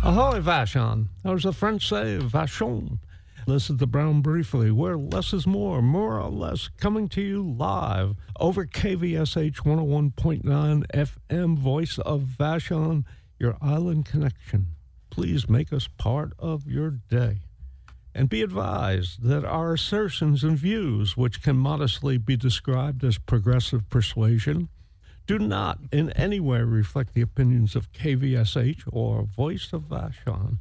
Ahoy, Vashon. As the French say, Vachon. This is the Brown Briefly, where less is more or less, coming to you live over KVSH 101.9 FM, voice of Vashon, your island connection. Please make us part of your day. And be advised that our assertions and views, which can modestly be described as progressive persuasion, do not in any way reflect the opinions of KVSH or Voice of Vashon.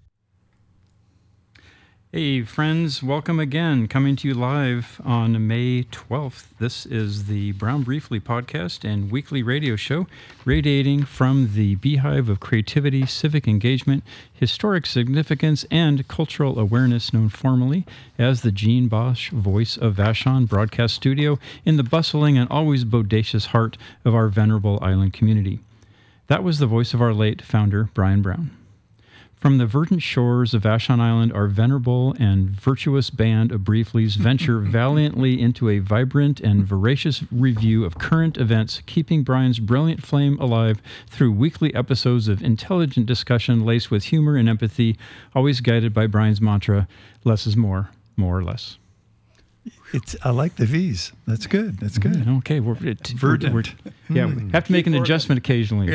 Hey friends, welcome again, coming to you live on May 12th. This is the Brown Briefly podcast and weekly radio show, radiating from the beehive of creativity, civic engagement, historic significance, and cultural awareness known formally as the Gene Bosch Voice of Vashon broadcast studio in the bustling and always bodacious heart of our venerable island community. That was the voice of our late founder, Brian Brown. From the verdant shores of Vashon Island, our venerable and virtuous band of Brieflies venture valiantly into a vibrant and voracious review of current events, keeping Brian's brilliant flame alive through weekly episodes of intelligent discussion laced with humor and empathy, always guided by Brian's mantra, less is more or less. I like the V's. That's good. That's good. Okay. Verdant. We have to make an adjustment occasionally.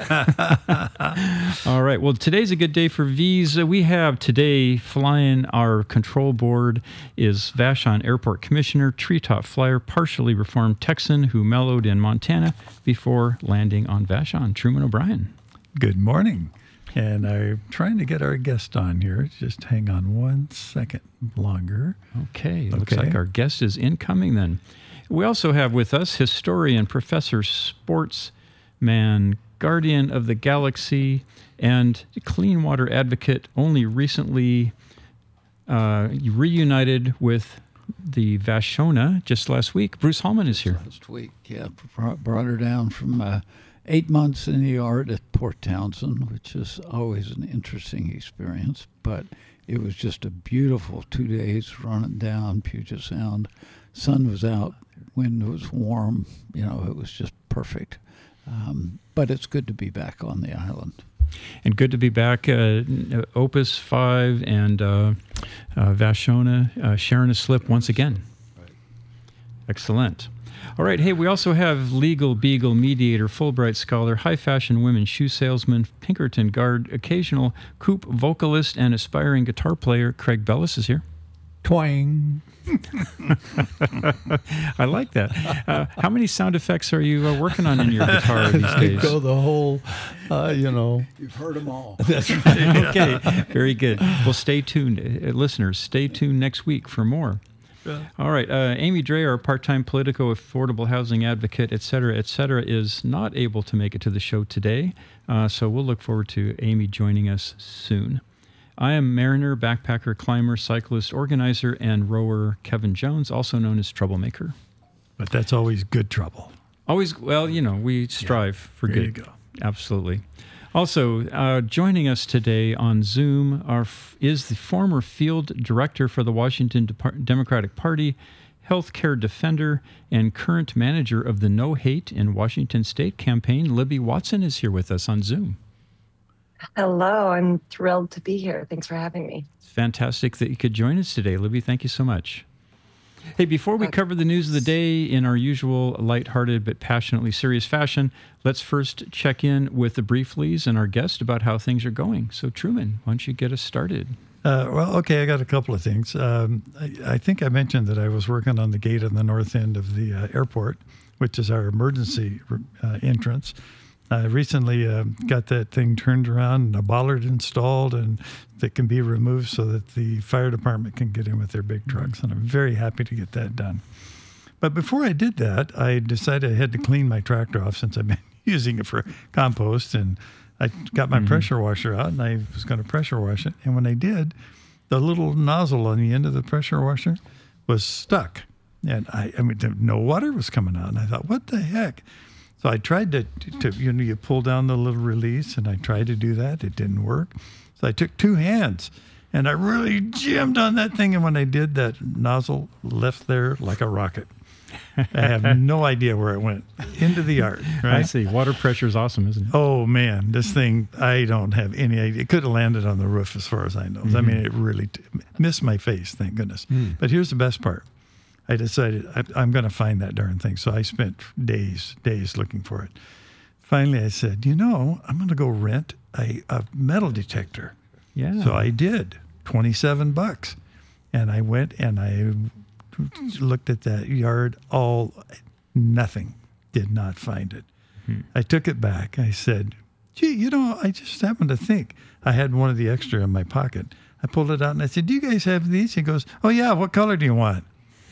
All right. Well, today's a good day for V's. We have today flying our control board is Vashon Airport Commissioner, treetop flyer, partially reformed Texan who mellowed in Montana before landing on Vashon, Truman O'Brien. Good morning. And I'm trying to get our guest on here. Just hang on 1 second longer. Okay. Looks like our guest is incoming then. We also have with us historian, professor, sportsman, guardian of the galaxy, and clean water advocate, only recently reunited with the Vashona just last week. Bruce Hallman is here. Last week, yeah. Brought her down from 8 months in the yard at Port Townsend, which is always an interesting experience, but it was just a beautiful 2 days running down Puget Sound. Sun was out, wind was warm, it was just perfect. But it's good to be back on the island. And good to be back. Opus 5 and Vashona sharing a slip once again. Right. Excellent. All right. Hey, we also have legal beagle, mediator, Fulbright scholar, high fashion women shoe salesman, Pinkerton guard, occasional coupe vocalist, and aspiring guitar player. Craig Bellis is here. Twang. I like that. How many sound effects are you working on in your guitar these days? I go the whole, You've heard them all. That's right. Okay. Very good. Well, stay tuned. Listeners, stay tuned next week for more. Yeah. All right. Amy Dre, our part-time Politico, affordable housing advocate, et cetera, is not able to make it to the show today. So we'll look forward to Amy joining us soon. I am mariner, backpacker, climber, cyclist, organizer, and rower Kevin Jones, also known as Troublemaker. But that's always good trouble. Always, well, we strive for there good. You go. Absolutely. Also, joining us today on Zoom is the former field director for the Washington Democratic Party, healthcare defender, and current manager of the No Hate in Washington State campaign. Libby Watson is here with us on Zoom. Hello, I'm thrilled to be here. Thanks for having me. It's fantastic that you could join us today, Libby. Thank you so much. Hey, before we cover the news of the day in our usual lighthearted but passionately serious fashion, let's first check in with the Brieflies and our guest about how things are going. So, Truman, why don't you get us started? I got a couple of things. I think I mentioned that I was working on the gate on the north end of the airport, which is our emergency entrance. I recently got that thing turned around and a bollard installed and that can be removed so that the fire department can get in with their big trucks. And I'm very happy to get that done. But before I did that, I decided I had to clean my tractor off since I've been using it for compost. And I got my pressure washer out and I was going to pressure wash it. And when I did, the little nozzle on the end of the pressure washer was stuck. And no water was coming out. And I thought, what the heck? So I tried to you pull down the little release, and I tried to do that. It didn't work. So I took 2 hands, and I really jammed on that thing. And when I did, that nozzle left there like a rocket. I have no idea where it went. Into the yard, right? I see. Water pressure is awesome, isn't it? Oh, man, this thing, I don't have any idea. It could have landed on the roof as far as I know. I mean, it really missed my face, thank goodness. But here's the best part. I decided I'm going to find that darn thing. So I spent days looking for it. Finally, I said, I'm going to go rent a metal detector. Yeah. So I did, $27. And I went and I looked at that yard, nothing, did not find it. I took it back. I said, gee, I just happened to think I had one of the extra in my pocket. I pulled it out and I said, do you guys have these? He goes, oh yeah, what color do you want?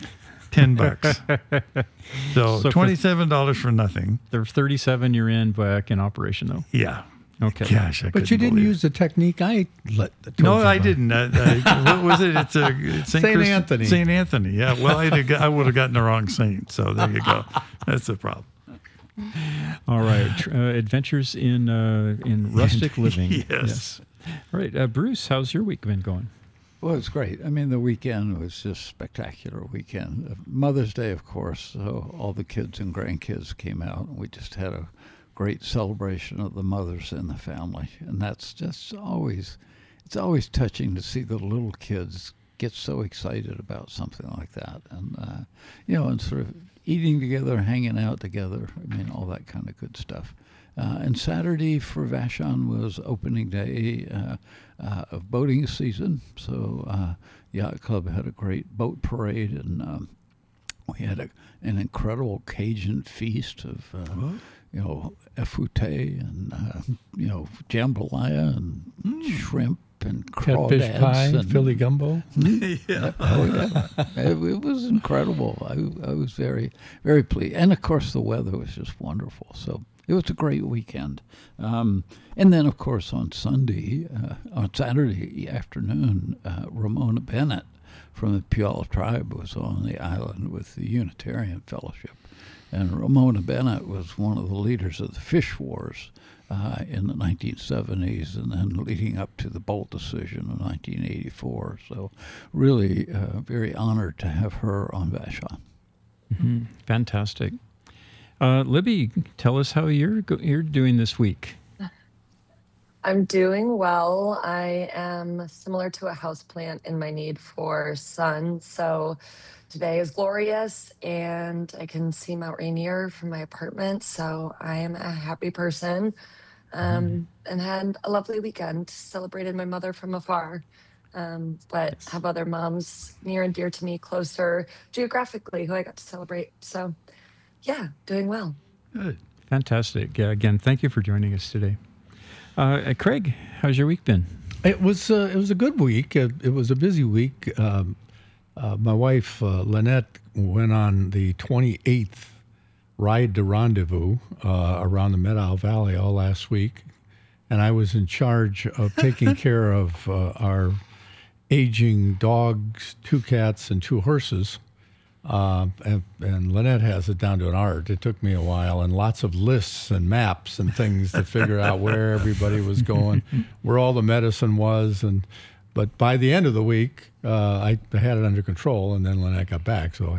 $10. So $27 for nothing. There's 37 you're in back in operation, though. Yeah. Okay. Gosh, But you didn't use the technique I No, I didn't. What was it? It's St. Anthony. St. Anthony. Yeah. Well, I would have gotten the wrong saint. So there you go. That's the problem. All right. Adventures in rustic living. Yes. All right. Bruce, how's your week been going? Well, it's great. I mean, the weekend was just spectacular weekend. Mother's Day, of course, so all the kids and grandkids came out, and we just had a great celebration of the mothers in the family. And that's just always touching to see the little kids get so excited about something like that. And, and sort of eating together, hanging out together, I mean, all that kind of good stuff. And Saturday for Vashon was opening day of boating season. So Yacht Club had a great boat parade, and we had an incredible Cajun feast of, efouté and, jambalaya and shrimp and catfish crawdads pie, and Philly gumbo. Yeah. It was incredible. I was very, very pleased. And, of course, the weather was just wonderful. So it was a great weekend. And then, of course, on Saturday afternoon, Ramona Bennett from the Puyallup tribe was on the island with the Unitarian Fellowship. And Ramona Bennett was one of the leaders of the fish wars in the 1970s, and then leading up to the Bolt decision in 1984. So really very honored to have her on Vashon. Mm-hmm. Fantastic. Libby, tell us how you're doing this week. I'm doing well. I am similar to a houseplant in my need for sun. So today is glorious and I can see Mount Rainier from my apartment. So I am a happy person and had a lovely weekend. Celebrated my mother from afar, but have other moms near and dear to me, closer geographically, who I got to celebrate. So yeah, doing well. Good. Fantastic. Again, thank you for joining us today. Craig, how's your week been? It was a good week. It was a busy week. My wife, Lynette, went on the 28th Ride to Rendezvous around the Meadow Valley all last week, and I was in charge of taking care of our aging dogs, 2 cats, and 2 horses. And Lynette has it down to an art. It took me a while and lots of lists and maps and things to figure out where everybody was going, where all the medicine was. But by the end of the week, I had it under control, and then Lynette got back. So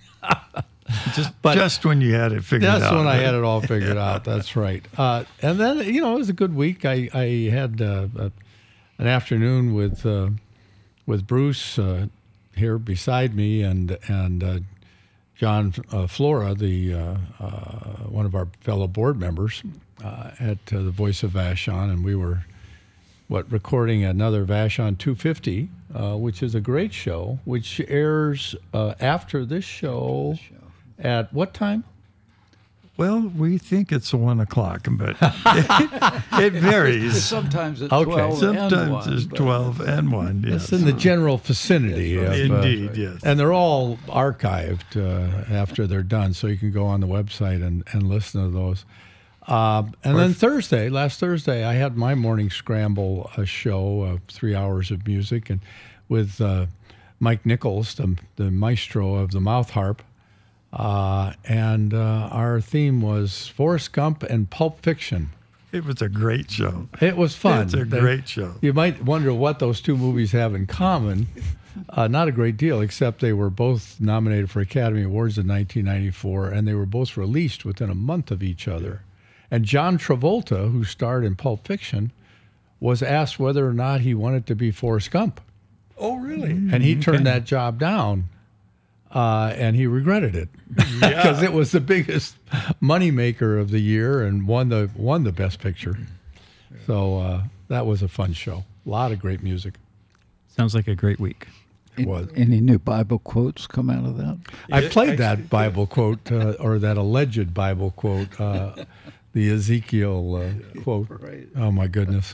just when you had it figured out. That's when I had it all figured out. That's right. And then, it was a good week. I had an afternoon with Bruce here beside me, and John Flora, the one of our fellow board members at the Voice of Vashon, and we were recording another Vashon 250, which is a great show, which airs after this show at what time? Well, we think it's 1 o'clock, but it varies. Sometimes it's 12 Sometimes and 1. it's 12 and 1, yes. It's in the general vicinity. Indeed, yes. And they're all archived after they're done, so you can go on the website and listen to those. And then last Thursday, I had my morning scramble show of 3 hours of music, and with Mike Nichols, the maestro of the mouth harp. And our theme was Forrest Gump and Pulp Fiction. It was a great show. It was fun. It's a great show. You might wonder what those 2 movies have in common. Not a great deal, except they were both nominated for Academy Awards in 1994, and they were both released within a month of each other. And John Travolta, who starred in Pulp Fiction, was asked whether or not he wanted to be Forrest Gump. Oh, really? And he turned that job down, and he regretted it because it was the biggest moneymaker of the year and won the Best Picture. So that was a fun show. A lot of great music. Sounds like a great week. It was. Any new Bible quotes come out of that? I played that Bible quote, or that alleged Bible quote, the Ezekiel quote. Right. Oh, my goodness.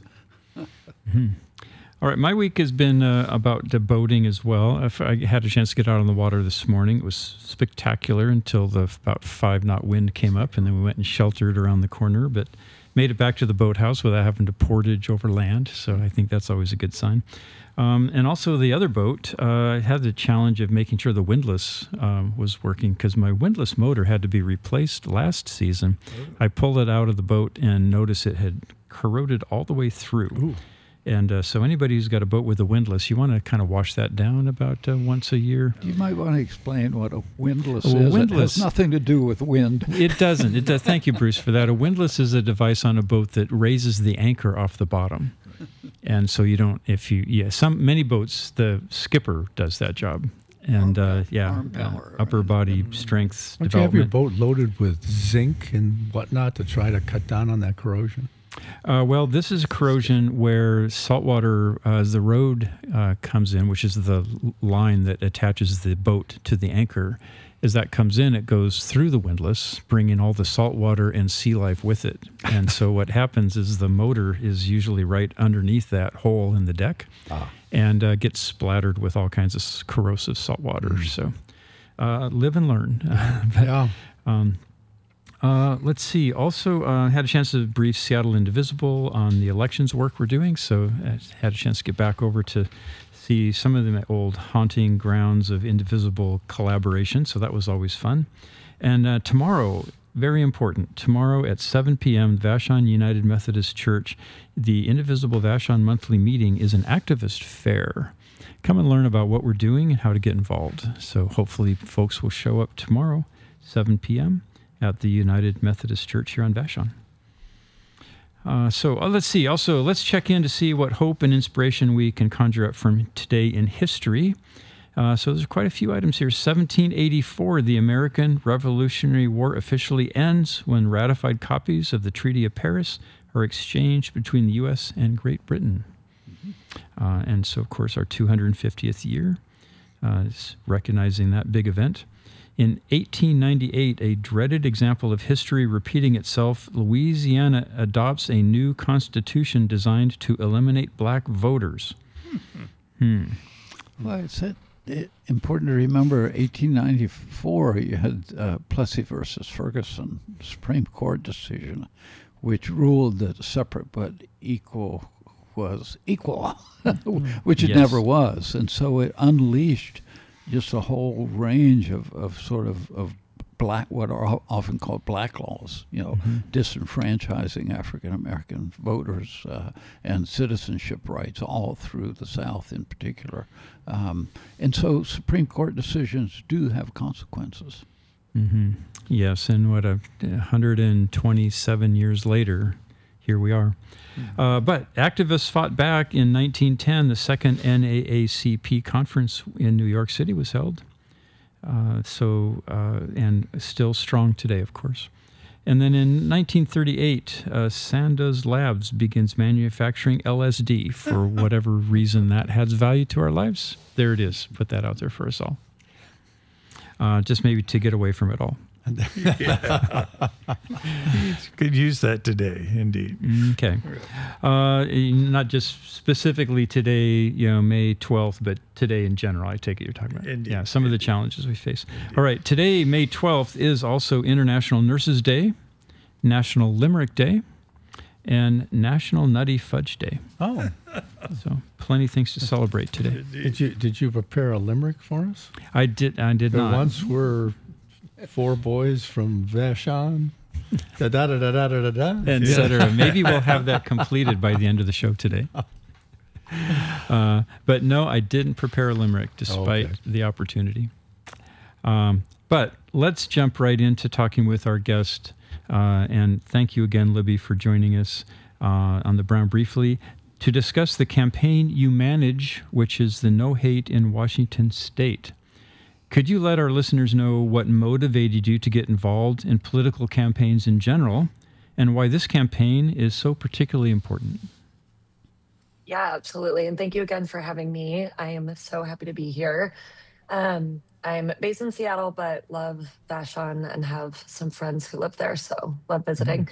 All right, my week has been about boating as well. I had a chance to get out on the water this morning. It was spectacular until the about 5-knot wind came up, and then we went and sheltered around the corner, but made it back to the boathouse without having to portage over land, so I think that's always a good sign. And also the other boat, I had the challenge of making sure the windlass was working because my windlass motor had to be replaced last season. I pulled it out of the boat and noticed it had corroded all the way through. Ooh. And so anybody who's got a boat with a windlass, you want to kind of wash that down about once a year. You might want to explain what a windlass Well, is. windlass- It has nothing to do with wind. It doesn't. It does. Thank you, Bruce, for that. A windlass is a device on a boat that raises the anchor off the bottom. And so you don't, many boats, the skipper does that job. And arm power. upper body strength Don't you have your development. boat loaded with zinc and whatnot to try to cut down on that corrosion? Well, this is corrosion where saltwater, as the road comes in, which is the line that attaches the boat to the anchor, as that comes in, it goes through the windlass, bringing all the saltwater and sea life with it. And so what happens is the motor is usually right underneath that hole in the deck and gets splattered with all kinds of corrosive saltwater. So live and learn. Yeah. Let's see. Also, had a chance to brief Seattle Indivisible on the elections work we're doing. So I had a chance to get back over to see some of the old haunting grounds of Indivisible collaboration. So that was always fun. And tomorrow, very important, tomorrow at 7 p.m., Vashon United Methodist Church, the Indivisible Vashon Monthly Meeting is an activist fair. Come and learn about what we're doing and how to get involved. So hopefully folks will show up tomorrow, 7 p.m., at the United Methodist Church here on Vashon. Let's see. Also, let's check in to see what hope and inspiration we can conjure up from today in history. So there's quite a few items here. 1784, the American Revolutionary War officially ends when ratified copies of the Treaty of Paris are exchanged between the U.S. and Great Britain. And so, of course, our 250th year is recognizing that big event. In 1898, a dreaded example of history repeating itself, Louisiana adopts a new constitution designed to eliminate black voters. Well, it's important to remember 1894, you had Plessy versus Ferguson, Supreme Court decision, which ruled that separate but equal was equal, which it Yes. never was. And so it unleashed just a whole range of sort of black, what are often called black laws, disenfranchising African American voters and citizenship rights all through the South in particular. And so Supreme Court decisions do have consequences. Mm-hmm. Yes, and 127 years later, here we are. But activists fought back in 1910. The second NAACP conference in New York City was held. And still strong today, of course. And then in 1938, Sandoz Labs begins manufacturing LSD for whatever reason that has value to our lives. There it is. Put that out there for us all. Just maybe to get away from it all. Could use that today, indeed. Okay. Not just specifically today, May 12th, but today in general, I take it you're talking about. Indeed. Yeah, some of the challenges we face. All right, today, May 12th, is also International Nurses Day, National Limerick Day, and National Nutty Fudge Day. Oh. So plenty of things to celebrate today. Did you prepare a limerick for us? I did There not. once were 4 boys from Vashon. Da-da-da-da-da-da-da. Et cetera. Maybe we'll have that completed by the end of the show today. But no, I didn't prepare a limerick despite the opportunity. But let's jump right into talking with our guest. And thank you again, Libby, for joining us on the Brown Briefly to discuss the campaign you manage, which is the No Hate in Washington State. Could you let our listeners know what motivated you to get involved in political campaigns in general, and why this campaign is so particularly important? Yeah, absolutely. And thank you again for having me. I am so happy to be here. I'm based in Seattle, but love Vashon and have some friends who live there, so love visiting.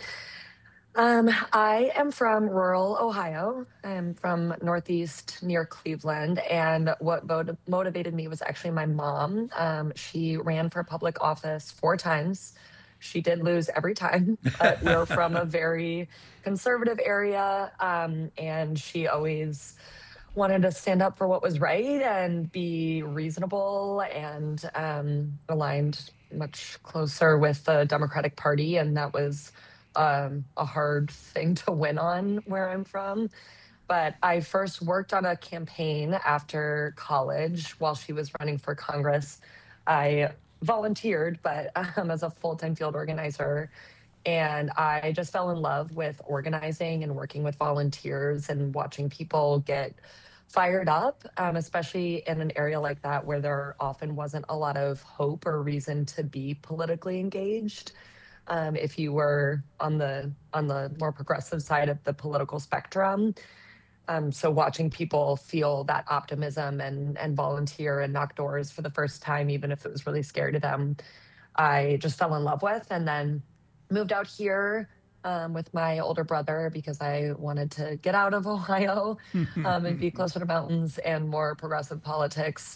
I am from rural Ohio. I'm from Northeast near Cleveland. And what motivated me was actually my mom. She ran for public office 4 times. She did lose every time, but we're from a very conservative area. And she always wanted to stand up for what was right and be reasonable and aligned much closer with the Democratic Party. And that was a hard thing to win on where I'm from. But I first worked on a campaign after college while she was running for Congress. I volunteered, but as a full-time field organizer. And I just fell in love with organizing and working with volunteers and watching people get fired up, especially in an area like that where there often wasn't a lot of hope or reason to be politically engaged. If you were on the more progressive side of the political spectrum. So watching people feel that optimism and volunteer and knock doors for the first time, even if it was really scary to them, I just fell in love with, and then moved out here with my older brother because I wanted to get out of Ohio and be closer to mountains and more progressive politics.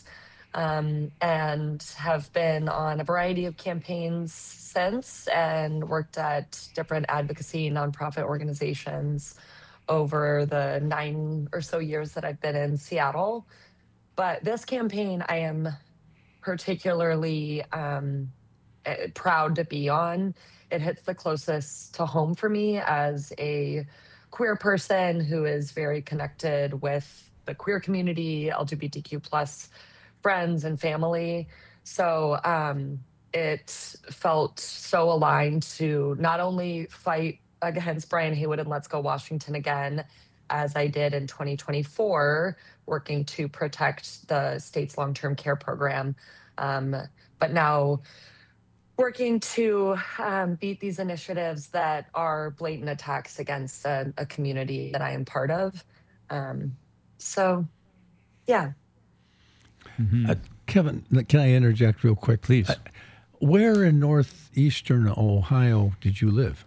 And have been on a variety of campaigns since and worked at different advocacy nonprofit organizations over the 9 or so years that I've been in Seattle. But this campaign I am particularly proud to be on. It hits the closest to home for me as a queer person who is very connected with the queer community, LGBTQ plus friends and family. So it felt so aligned to not only fight against Brian Haywood and Let's Go Washington again, as I did in 2024, working to protect the state's long-term care program, but now working to beat these initiatives that are blatant attacks against a community that I am part of. So, yeah. Kevin, can I interject real quick? Please. Where in northeastern Ohio did you live?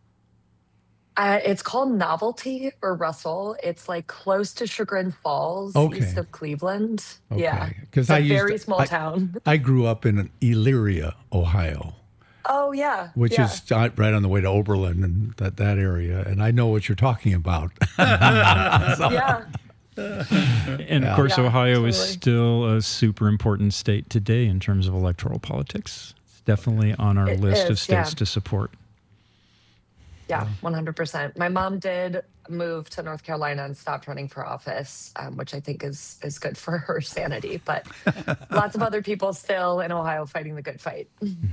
It's called Novelty or Russell. It's like close to Chagrin Falls, east of Cleveland. Okay. Yeah, Because it's a very small town. I grew up in Elyria, Ohio. Oh yeah, which is right on the way to Oberlin and that area, and I know what you're talking about. Yeah. And of course, Ohio is still a super important state today in terms of electoral politics. It's definitely on our list of states to support. Yeah, 100%. My mom did move to North Carolina and stopped running for office, which I think is good for her sanity. But lots of other people still in Ohio fighting the good fight.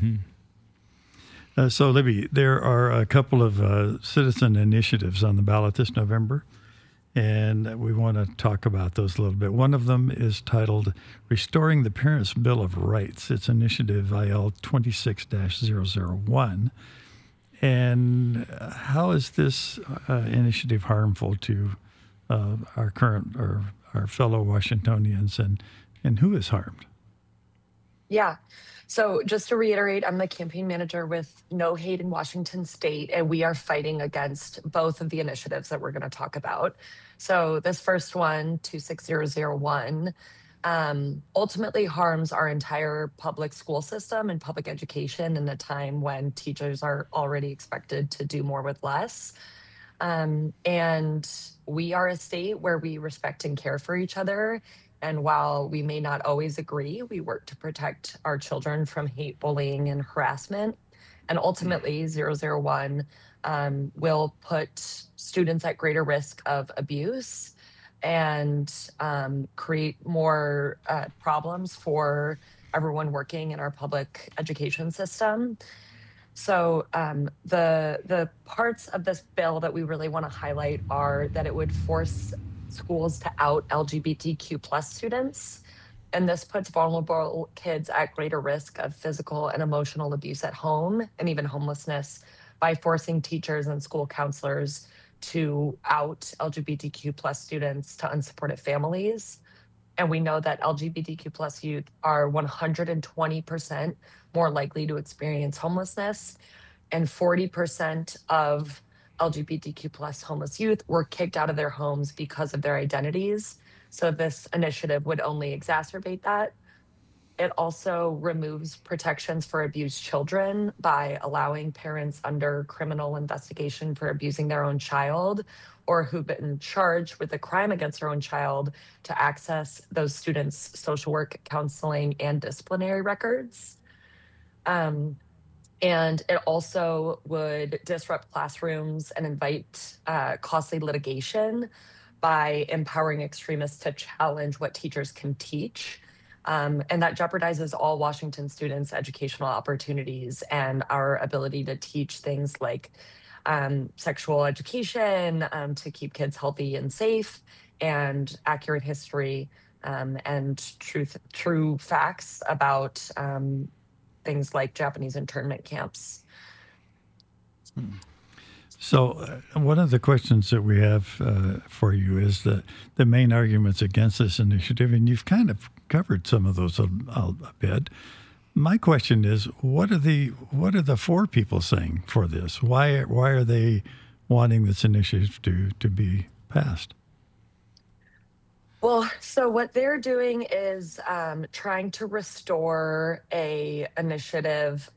So, Libby, there are a couple of citizen initiatives on the ballot this November, and we want to talk about those a little bit. One of them is titled Restoring the Parents' Bill of Rights. It's Initiative IL 26-001. And how is this initiative harmful to our current or our fellow Washingtonians, and who is harmed? Yeah. So just to reiterate, I'm the campaign manager with No Hate in Washington State, and we are fighting against both of the initiatives that we're going to talk about. So this first one, 26001, ultimately harms our entire public school system and public education in a time when teachers are already expected to do more with less. And we are a state where we respect and care for each other. And while we may not always agree, we work to protect our children from hate, bullying, and harassment. And ultimately, 001 will put students at greater risk of abuse and create more problems for everyone working in our public education system. So the parts of this bill that we really want to highlight are that it would force schools to out LGBTQ plus students. And this puts vulnerable kids at greater risk of physical and emotional abuse at home and even homelessness by forcing teachers and school counselors to out LGBTQ plus students to unsupported families. And we know that LGBTQ plus youth are 120% more likely to experience homelessness, and 40% of LGBTQ plus homeless youth were kicked out of their homes because of their identities. So this initiative would only exacerbate that. It also removes protections for abused children by allowing parents under criminal investigation for abusing their own child or who've been charged with a crime against their own child to access those students' social work, counseling, and disciplinary records. And it also would disrupt classrooms and invite costly litigation by empowering extremists to challenge what teachers can teach. And that jeopardizes all Washington students' educational opportunities and our ability to teach things like sexual education, to keep kids healthy and safe, and accurate history, and true facts about things like Japanese internment camps. So one of the questions that we have for you is the main arguments against this initiative, and you've kind of covered some of those a bit. My question is, what are the for people saying for this? Why are they wanting this initiative to be passed? Well, so what they're doing is trying to restore a initiative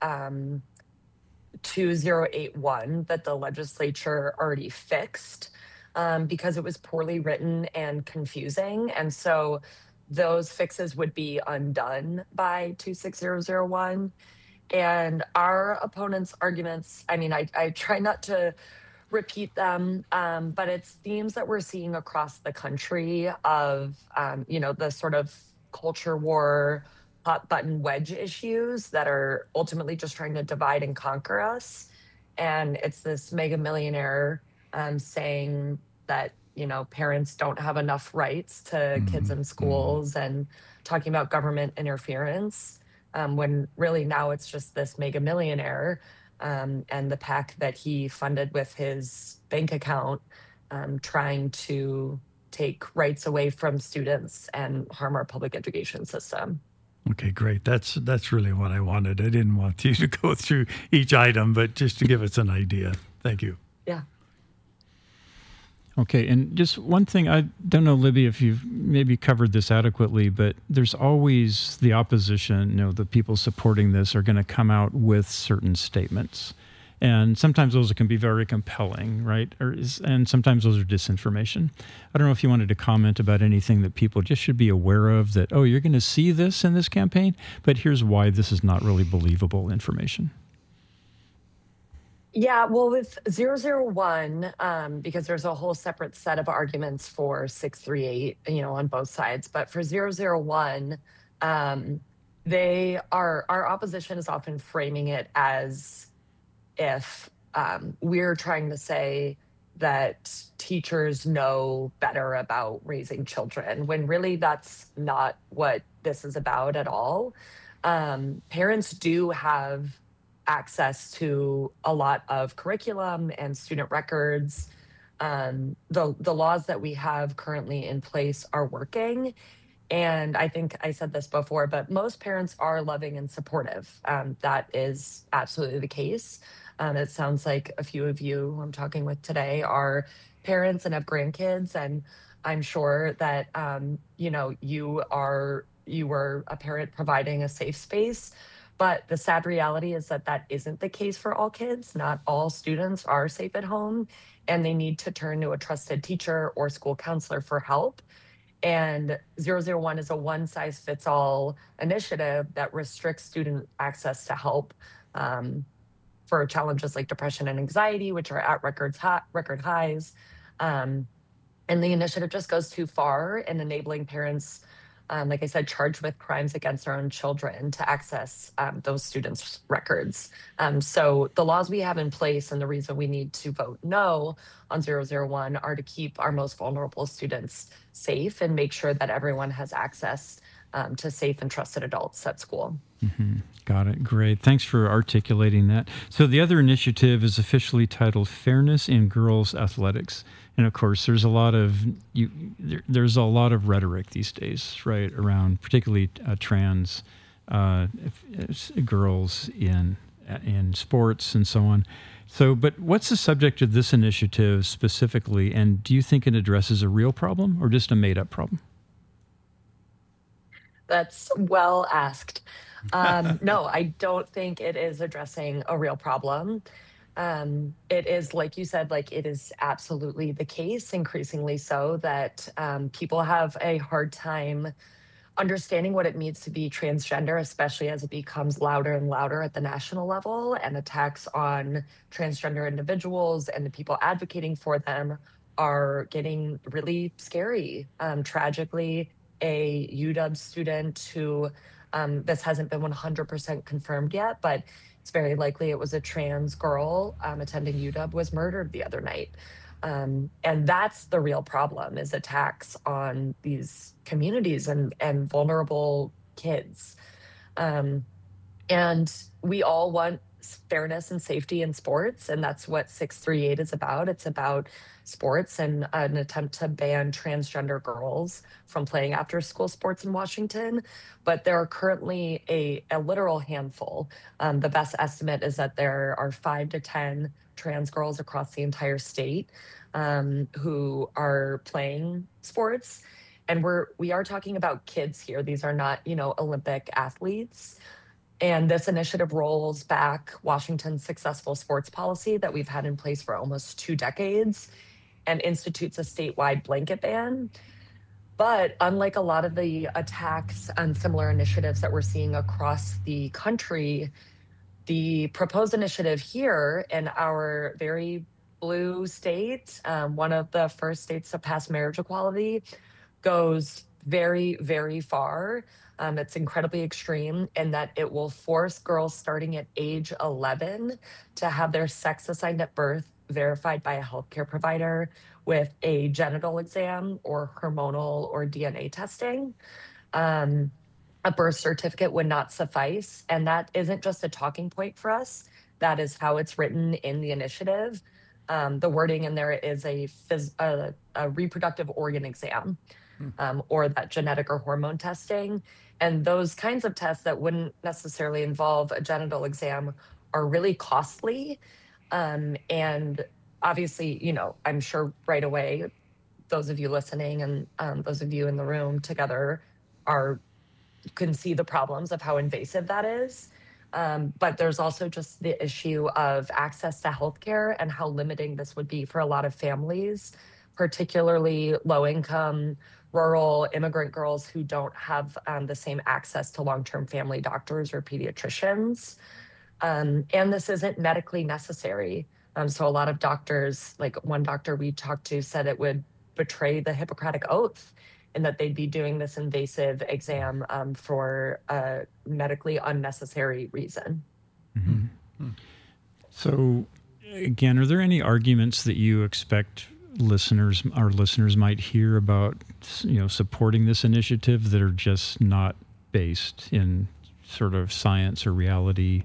2081 that the legislature already fixed because it was poorly written and confusing. And so those fixes would be undone by 26001. And our opponents' arguments, I mean, I try not to repeat them, but it's themes that we're seeing across the country of, the sort of culture war, hot button wedge issues that are ultimately just trying to divide and conquer us. And it's this mega millionaire saying that, parents don't have enough rights to kids in schools and talking about government interference, when really now it's just this mega millionaire and the PAC that he funded with his bank account, trying to take rights away from students and harm our public education system. Okay, great. That's really what I wanted. I didn't want you to go through each item, but just to give us an idea. Thank you. Yeah. Okay, and just one thing, I don't know, Libby, if you've maybe covered this adequately, but there's always the opposition, the people supporting this are going to come out with certain statements. And sometimes those can be very compelling, right? And sometimes those are disinformation. I don't know if you wanted to comment about anything that people just should be aware of, that, oh, you're going to see this in this campaign, but here's why this is not really believable information. Yeah, well, with 001, because there's a whole separate set of arguments for 638, on both sides. But for 001, our opposition is often framing it as if we're trying to say that teachers know better about raising children, when really that's not what this is about at all. Parents do have access to a lot of curriculum and student records. The laws that we have currently in place are working. And I think I said this before, but most parents are loving and supportive. That is absolutely the case. It sounds like a few of you I'm talking with today are parents and have grandkids. And I'm sure that, you were a parent providing a safe space. But the sad reality is that isn't the case for all kids. Not all students are safe at home, and they need to turn to a trusted teacher or school counselor for help. And 001 is a one-size-fits-all initiative that restricts student access to help for challenges like depression and anxiety, which are at record highs. And And the initiative just goes too far in enabling parents, like I said, charged with crimes against their own children to access those students' records. So the laws we have in place and the reason we need to vote no on 001 are to keep our most vulnerable students safe and make sure that everyone has access to safe and trusted adults at school. Got it. Great. Thanks for articulating that. So the other initiative is officially titled Fairness in Girls Athletics. And of course, there's a lot of rhetoric these days, right, around particularly trans girls in sports and so on. So, but what's the subject of this initiative specifically, and do you think it addresses a real problem or just a made-up problem? That's well asked. No, I don't think it is addressing a real problem. It is, like you said, like it is absolutely the case, increasingly so, that people have a hard time understanding what it means to be transgender, especially as it becomes louder and louder at the national level, and attacks on transgender individuals and the people advocating for them are getting really scary. Tragically, a UW student who, this hasn't been 100% confirmed yet, but it's very likely it was a trans girl attending UW, was murdered the other night. And that's the real problem, is attacks on these communities and vulnerable kids. And we all want fairness and safety in sports, and that's what 638 is about. It's about sports and an attempt to ban transgender girls from playing after school sports in Washington. But there are currently a literal handful. The best estimate is that there are 5 to 10 trans girls across the entire state who are playing sports. And we are talking about kids here. These are not, Olympic athletes. And this initiative rolls back Washington's successful sports policy that we've had in place for almost 2 decades and institutes a statewide blanket ban. But unlike a lot of the attacks and similar initiatives that we're seeing across the country, the proposed initiative here in our very blue state, one of the first states to pass marriage equality, goes very, very far. It's incredibly extreme in that it will force girls starting at age 11 to have their sex assigned at birth verified by a healthcare provider with a genital exam or hormonal or DNA testing. A birth certificate would not suffice. And that isn't just a talking point for us. That is how it's written in the initiative. The wording in there is a reproductive organ exam. Or that genetic or hormone testing. And those kinds of tests that wouldn't necessarily involve a genital exam are really costly. And obviously, I'm sure right away, those of you listening and those of you in the room together can see the problems of how invasive that is. But there's also just the issue of access to healthcare and how limiting this would be for a lot of families, particularly low-income, rural immigrant girls who don't have the same access to long-term family doctors or pediatricians. And this isn't medically necessary. So a lot of doctors, like one doctor we talked to, said it would betray the Hippocratic Oath and that they'd be doing this invasive exam for a medically unnecessary reason. Mm-hmm. So again, are there any arguments that you expect our listeners might hear about, supporting this initiative that are just not based in sort of science or reality?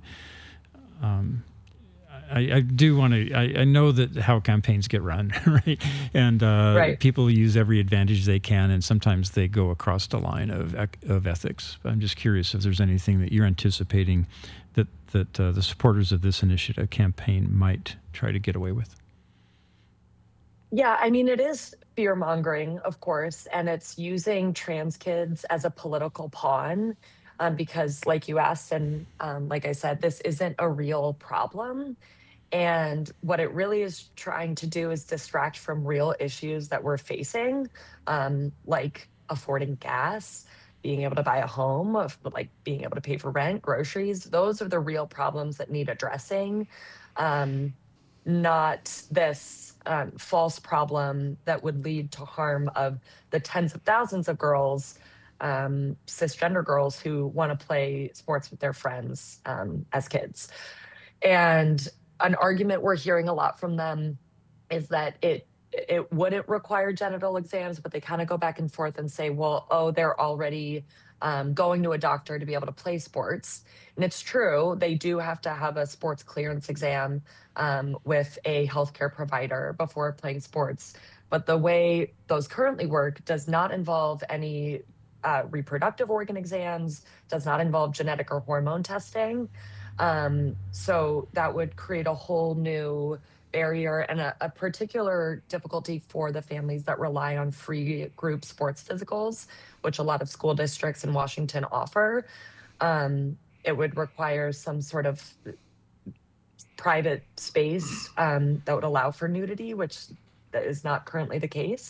I do want to. I know that how campaigns get run, right? And right. People use every advantage they can, and sometimes they go across the line of ethics. I'm just curious if there's anything that you're anticipating that the supporters of this initiative campaign might try to get away with. Yeah, I mean, it is fear-mongering, of course, and it's using trans kids as a political pawn because, like you asked, and like I said, this isn't a real problem. And what it really is trying to do is distract from real issues that we're facing, like affording gas, being able to buy a home, like being able to pay for rent, groceries. Those are the real problems that need addressing. not this false problem that would lead to harm of the tens of thousands of girls, cisgender girls who want to play sports with their friends as kids. And an argument we're hearing a lot from them is that it wouldn't require genital exams, but they kind of go back and forth and say, well, oh, they're already going to a doctor to be able to play sports. And it's true, they do have to have a sports clearance exam with a healthcare provider before playing sports. But the way those currently work does not involve any reproductive organ exams, does not involve genetic or hormone testing. So that would create a whole new barrier and a particular difficulty for the families that rely on free group sports physicals, which a lot of school districts in Washington offer. It would require some sort of private space that would allow for nudity, which is not currently the case.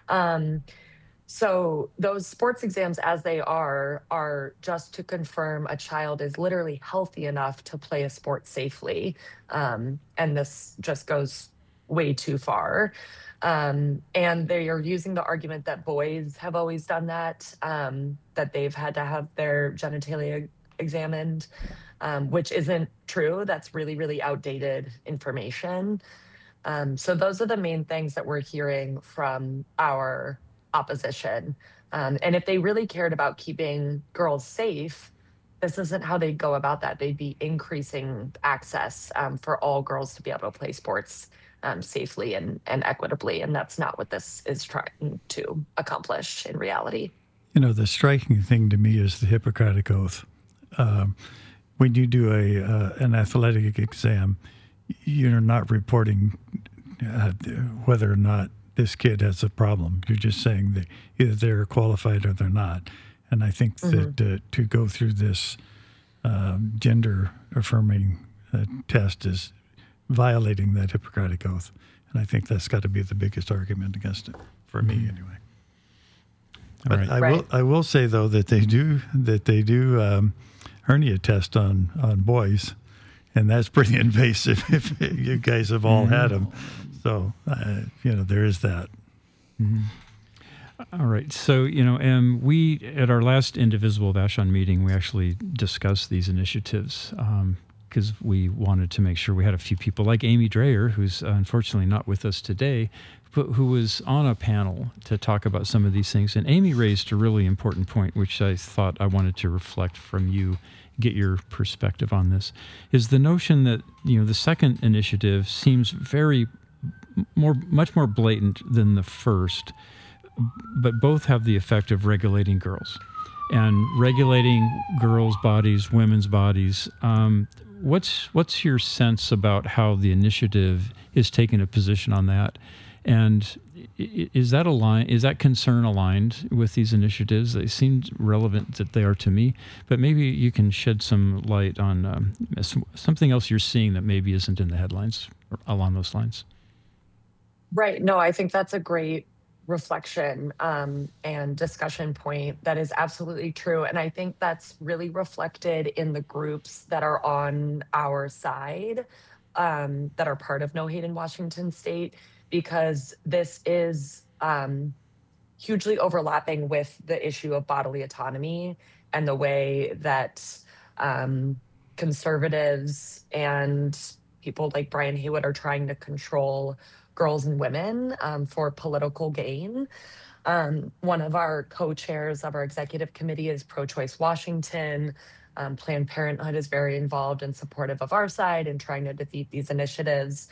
So those sports exams, as they are just to confirm a child is literally healthy enough to play a sport safely. And this just goes way too far. And they are using the argument that boys have always done that they've had to have their genitalia examined, which isn't true. That's really, really outdated information. So those are the main things that we're hearing from our opposition. And if they really cared about keeping girls safe, this isn't how they'd go about that. They'd be increasing access for all girls to be able to play sports safely and equitably. And that's not what this is trying to accomplish in reality. You know, the striking thing to me is the Hippocratic Oath. When you do an athletic exam, you're not reporting whether or not this kid has a problem. You're just saying that either they're qualified or they're not. And I think that to go through this gender-affirming test is violating that Hippocratic Oath. And I think that's got to be the biggest argument against it, for me anyway. But Right. I will say, though, that they do hernia test on boys, and that's pretty invasive if you guys have all had them. So, there is that. All right. So, we, at our last Indivisible Vashon meeting, we actually discussed these initiatives because we wanted to make sure we had a few people like Amy Dreyer, who's unfortunately not with us today, but who was on a panel to talk about some of these things. And Amy raised a really important point, which I thought I wanted to reflect from you, get your perspective on this, is the notion that, the second initiative seems much more blatant than the first, but both have the effect of regulating girls and regulating girls' bodies, women's bodies. What's your sense about how the initiative is taking a position on that? And is that concern aligned with these initiatives? They seem relevant that they are to me, but maybe you can shed some light on something else you're seeing that maybe isn't in the headlines along those lines. Right. No, I think that's a great reflection and discussion point. That is absolutely true. And I think that's really reflected in the groups that are on our side, that are part of No Hate in Washington State, because this is hugely overlapping with the issue of bodily autonomy and the way that conservatives and people like Brian Haywood are trying to control girls and women for political gain. One of our co-chairs of our executive committee is Pro-Choice Washington. Planned Parenthood is very involved and supportive of our side in trying to defeat these initiatives,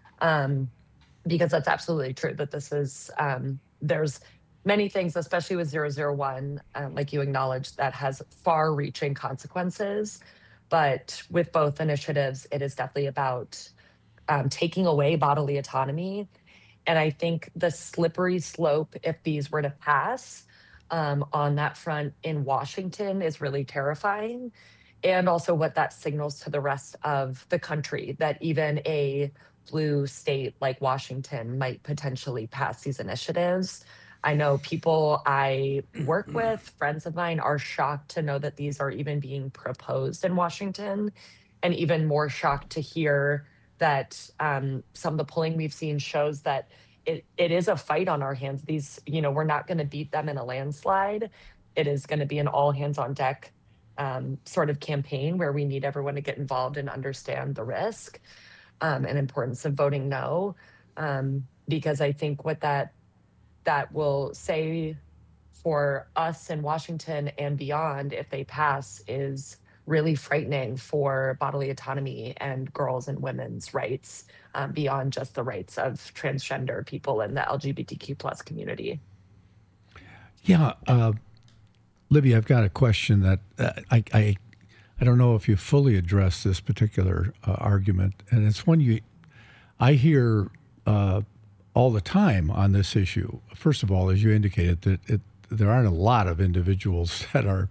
because that's absolutely true that this is, there's many things, especially with 001, like you acknowledged, that has far-reaching consequences. But with both initiatives, it is definitely about taking away bodily autonomy. And I think the slippery slope, if these were to pass on that front in Washington, is really terrifying. And also what that signals to the rest of the country, that even a blue state like Washington might potentially pass these initiatives. I know people I work with, friends of mine, are shocked to know that these are even being proposed in Washington, and even more shocked to hear that some of the polling we've seen shows that it is a fight on our hands. These, we're not going to beat them in a landslide. It is going to be an all hands on deck sort of campaign where we need everyone to get involved and understand the risk and importance of voting no. Because I think what that will say for us in Washington and beyond, if they pass, is really frightening for bodily autonomy and girls' and women's rights beyond just the rights of transgender people in the LGBTQ plus community. Yeah, Libby, I've got a question that I don't know if you fully addressed this particular argument, and it's one I hear all the time on this issue. First of all, as you indicated, that there aren't a lot of individuals that are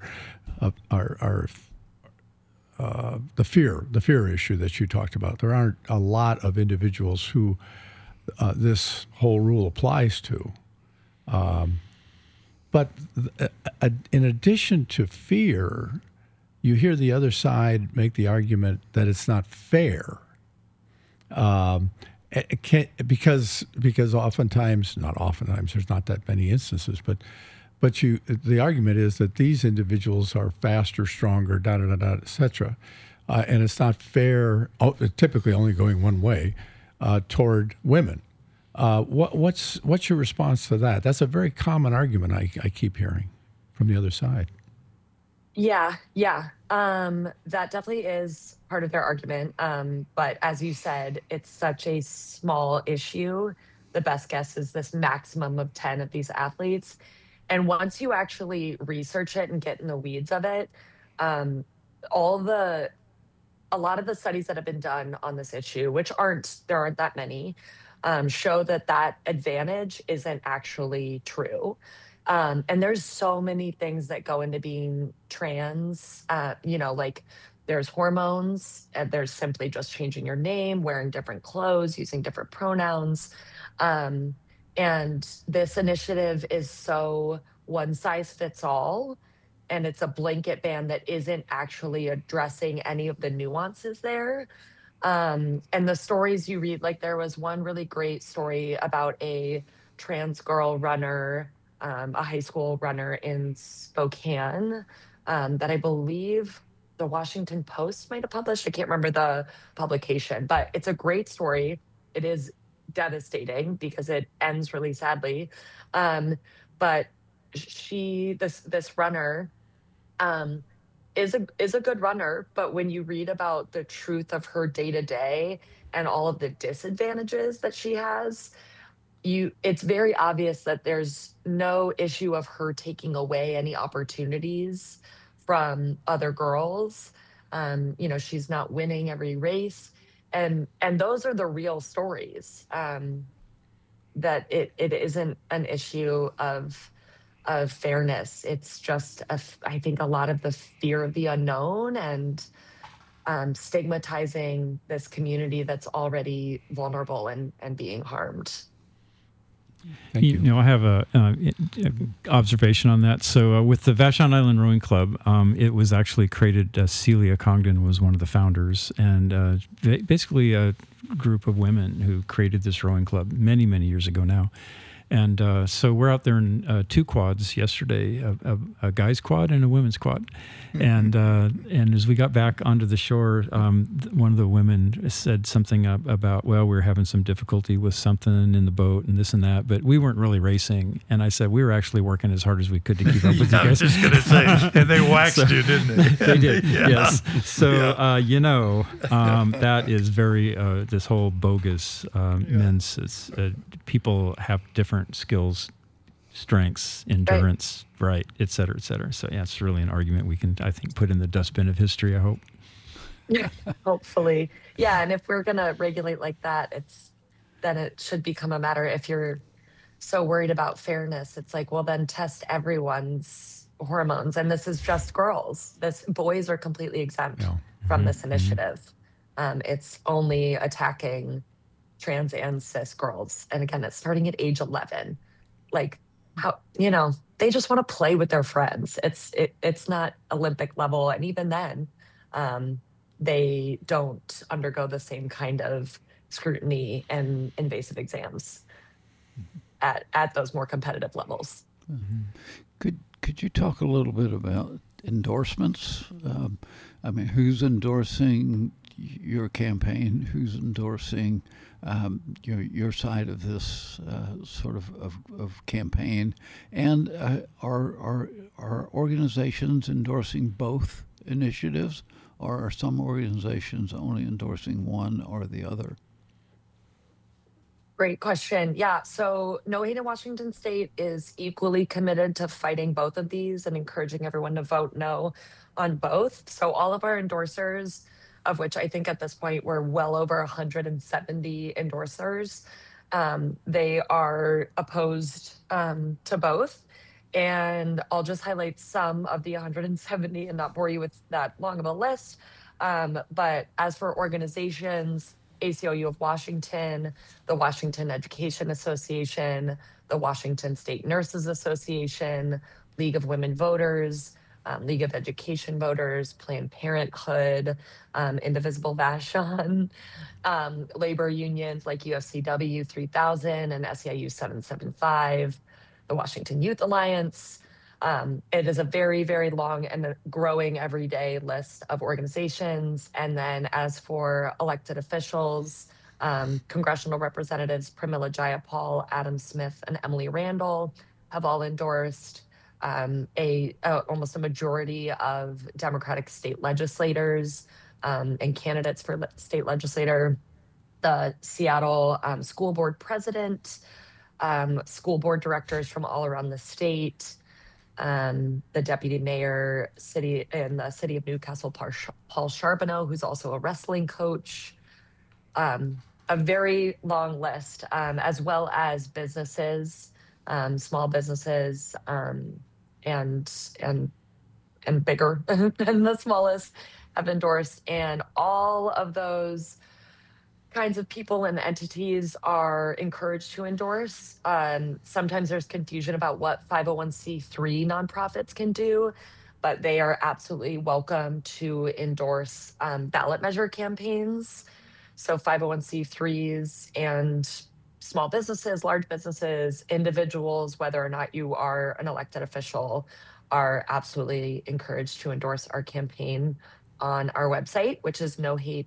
the fear issue that you talked about. There aren't a lot of individuals who this whole rule applies to. But in addition to fear, you hear the other side make the argument that it's not fair. Because oftentimes, not oftentimes, there's not that many instances, but the argument is that these individuals are faster, stronger, et cetera, and it's not fair. Typically, only going one way toward women. What's your response to that? That's a very common argument I keep hearing from the other side. Yeah. That definitely is part of their argument. But as you said, it's such a small issue. The best guess is this maximum of 10 of these athletes. And once you actually research it and get in the weeds of it, a lot of the studies that have been done on this issue, there aren't that many, show that advantage isn't actually true. And there's so many things that go into being trans, like there's hormones, and there's simply just changing your name, wearing different clothes, using different pronouns. And this initiative is so one size fits all, and it's a blanket ban that isn't actually addressing any of the nuances there. And the stories you read, like there was one really great story about a trans girl runner, a high school runner in Spokane, that I believe the Washington Post might have published. I can't remember the publication, but it's a great story. It is devastating because it ends really sadly. But this runner is a good runner, but when you read about the truth of her day-to-day and all of the disadvantages that she has, it's very obvious that there's no issue of her taking away any opportunities from other girls. She's not winning every race. And those are the real stories, that it isn't an issue of fairness. It's just, I think, a lot of the fear of the unknown and stigmatizing this community that's already vulnerable and being harmed. Thank you. I have a observation on that. So with the Vashon Island Rowing Club, it was actually created. Celia Congdon was one of the founders, and basically a group of women who created this rowing club many, many years ago now. And so we're out there in two quads yesterday, a guy's quad and a women's quad. And as we got back onto the shore, one of the women said something about, well, we were having some difficulty with something in the boat and this and that, but we weren't really racing. And I said, we were actually working as hard as we could to keep up with you guys. I was just going to say, and they waxed you, didn't they? They did, yes. So, that is very, this whole bogus men's, people have different skills, strengths, endurance, right, et cetera, et cetera. So yeah, it's really an argument we can, I think, put in the dustbin of history, I hope. Yeah, hopefully. Yeah, and if we're going to regulate like that, then it should become a matter, if you're so worried about fairness, it's like, well, then test everyone's hormones. And this is just girls. Boys are completely exempt from this initiative. It's only attacking trans and cis girls. And again, it's starting at age 11. Like, how, they just want to play with their friends. It's not Olympic level. And even then, they don't undergo the same kind of scrutiny and invasive exams at those more competitive levels. Could you talk a little bit about endorsements? I mean, who's endorsing your campaign? Who's endorsing your side of this sort of campaign? And are organizations endorsing both initiatives, or are some organizations only endorsing one or the other? Great question. Yeah. So No Hate in Washington State is equally committed to fighting both of these and encouraging everyone to vote no on both. So all of our endorsers, of which I think at this point we're well over 170 endorsers, they are opposed to both. And I'll just highlight some of the 170 and not bore you with that long of a list. But as for organizations, ACLU of Washington, the Washington Education Association, the Washington State Nurses Association, League of Women Voters, League of Education Voters, Planned Parenthood, Indivisible Vashon, labor unions like UFCW 3000 and SEIU 775, the Washington Youth Alliance. It is a very, very long and growing everyday list of organizations. And then as for elected officials, congressional representatives Pramila Jayapal, Adam Smith, and Emily Randall have all endorsed. Almost a majority of Democratic state legislators and candidates for state legislator, the Seattle school board president, school board directors from all around the state, the deputy mayor in the city of Newcastle, Paul Charbonneau, who's also a wrestling coach. A very long list, as well as businesses, small businesses, and bigger than the smallest have endorsed. And all of those kinds of people and entities are encouraged to endorse. Sometimes there's confusion about what 501c3 nonprofits can do, but they are absolutely welcome to endorse ballot measure campaigns. So 501c3s and small businesses, large businesses, individuals, whether or not you are an elected official, are absolutely encouraged to endorse our campaign on our website, which is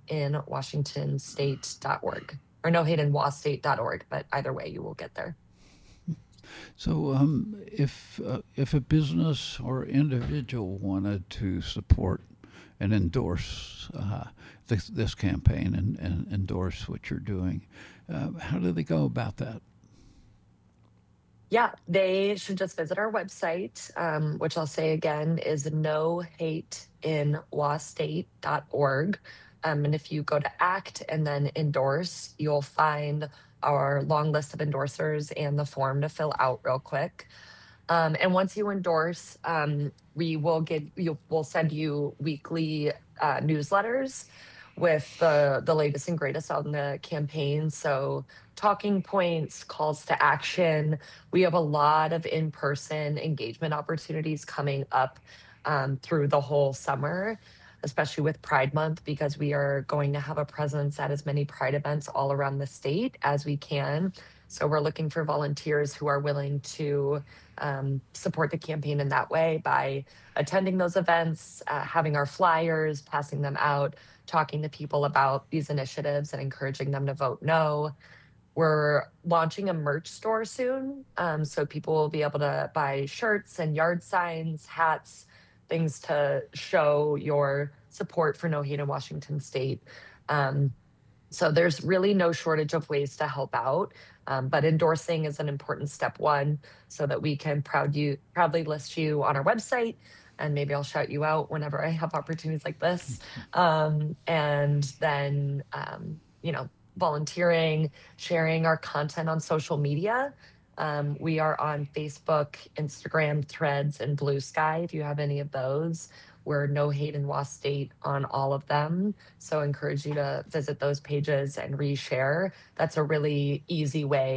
nohateinwashingtonstate.org or nohateinwastate.org. But either way, you will get there. So if a business or individual wanted to support and endorse this campaign and endorse what you're doing, how do they go about that? Yeah, they should just visit our website, which I'll say again is nohateinwastate.org. And if you go to act and then endorse, you'll find our long list of endorsers and the form to fill out real quick. And once you endorse, we'll send you weekly newsletters with the latest and greatest on the campaign. So talking points, calls to action. We have a lot of in-person engagement opportunities coming up through the whole summer, especially with Pride Month, because we are going to have a presence at as many Pride events all around the state as we can. So we're looking for volunteers who are willing to support the campaign in that way by attending those events, having our flyers, passing them out, talking to people about these initiatives and encouraging them to vote no. We're launching a merch store soon. So people will be able to buy shirts and yard signs, hats, things to show your support for No Hate in Washington State. So there's really no shortage of ways to help out. But endorsing is an important step one so that we can proudly list you on our website. And maybe I'll shout you out whenever I have opportunities like this. And then, volunteering, sharing our content on social media. We are on Facebook, Instagram, Threads, and Blue Sky. If you have any of those, we're No Hate in Was State on all of them. So I encourage you to visit those pages and reshare. That's a really easy way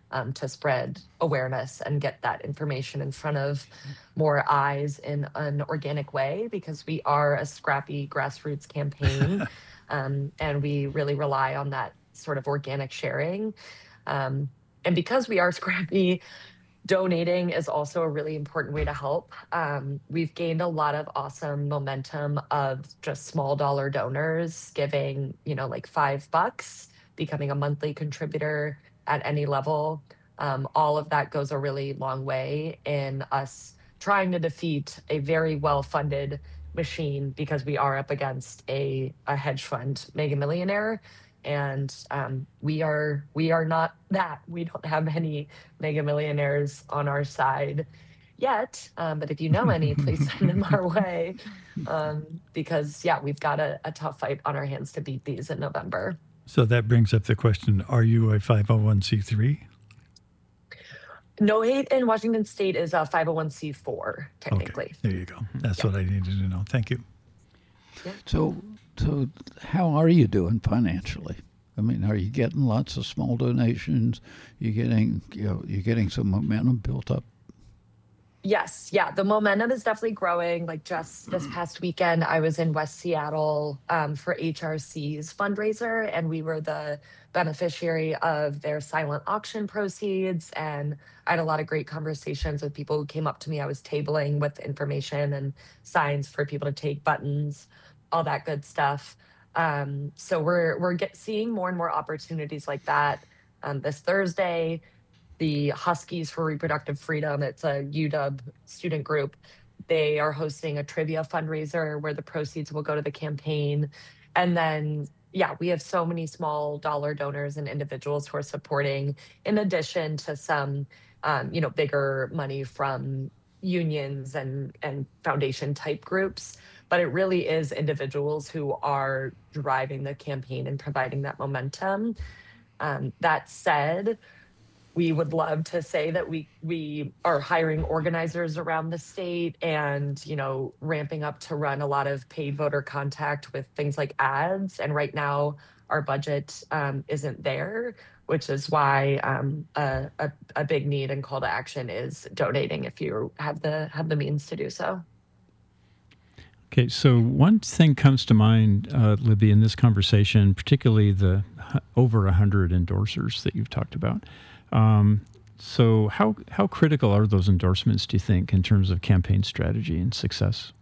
to spread awareness and get that information in front of more eyes in an organic way, because we are a scrappy grassroots campaign, and we really rely on that sort of organic sharing. And because we are scrappy, donating is also a really important way to help. We've gained a lot of awesome momentum of just small dollar donors giving, like $5, becoming a monthly contributor at any level. All of that goes a really long way in us trying to defeat a very well-funded machine, because we are up against a hedge fund mega millionaire. And we are not that. We don't have any mega millionaires on our side yet. But if you know any, please send them our way. Because, we've got a tough fight on our hands to beat these in November. So that brings up the question, are you a 501c3? No Hate in Washington State is a 501c4, technically. Okay, there you go. That's what I needed to know. Thank you. Yeah. So how are you doing financially? I mean, are you getting lots of small donations? You're getting some momentum built up? Yes. Yeah. The momentum is definitely growing. Like just this past weekend, I was in West Seattle for HRC's fundraiser, and we were the beneficiary of their silent auction proceeds. And I had a lot of great conversations with people who came up to me. I was tabling with information and signs for people to take, buttons, all that good stuff. So we're seeing more and more opportunities like that. This Thursday, the Huskies for Reproductive Freedom, it's a UW student group. They are hosting a trivia fundraiser where the proceeds will go to the campaign. And then, we have so many small dollar donors and individuals who are supporting, in addition to some, bigger money from unions and foundation type groups. But it really is individuals who are driving the campaign and providing that momentum. That said, we would love to say that we are hiring organizers around the state and, ramping up to run a lot of paid voter contact with things like ads. And right now our budget isn't there, which is why a big need and call to action is donating if you have the means to do so. Okay, so one thing comes to mind, Libby, in this conversation, particularly the over 100 endorsers that you've talked about. So how critical are those endorsements, do you think, in terms of campaign strategy and success?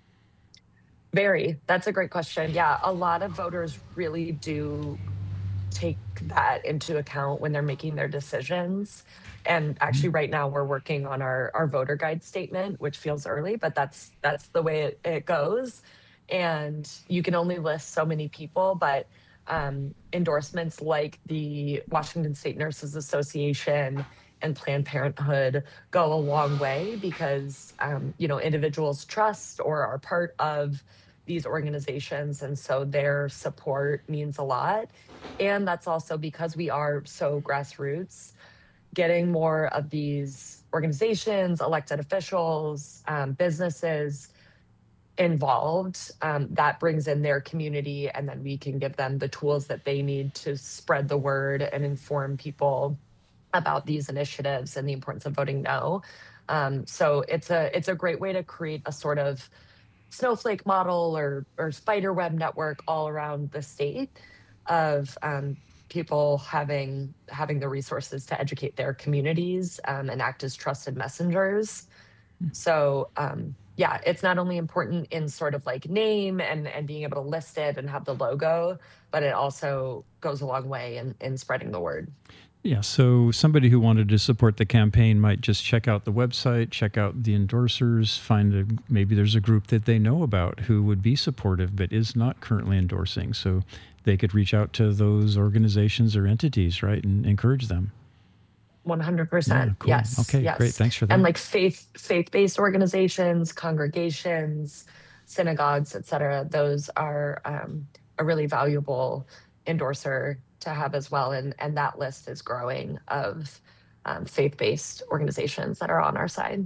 Very. That's a great question. Yeah, a lot of voters really do take that into account when they're making their decisions. And actually right now we're working on our voter guide statement, which feels early, but that's the way it goes. And you can only list so many people, but endorsements like the Washington State Nurses Association and Planned Parenthood go a long way because, individuals trust or are part of these organizations. And so their support means a lot. And that's also because we are so grassroots. Getting more of these organizations, elected officials, businesses involved, that brings in their community, and then we can give them the tools that they need to spread the word and inform people about these initiatives and the importance of voting no. So it's a great way to create a sort of snowflake model or spider web network all around the state of people having the resources to educate their communities and act as trusted messengers. So it's not only important in sort of like name and being able to list it and have the logo, but it also goes a long way in spreading the word. Yeah, so somebody who wanted to support the campaign might just check out the website, check out the endorsers, maybe there's a group that they know about who would be supportive but is not currently endorsing. So they could reach out to those organizations or entities, right, and encourage them. 100%. Yeah, cool. Yes. Okay, yes. great. Thanks for that. And like faith-based organizations, congregations, synagogues, et cetera, those are a really valuable endorser to have as well. And that list is growing of faith-based organizations that are on our side.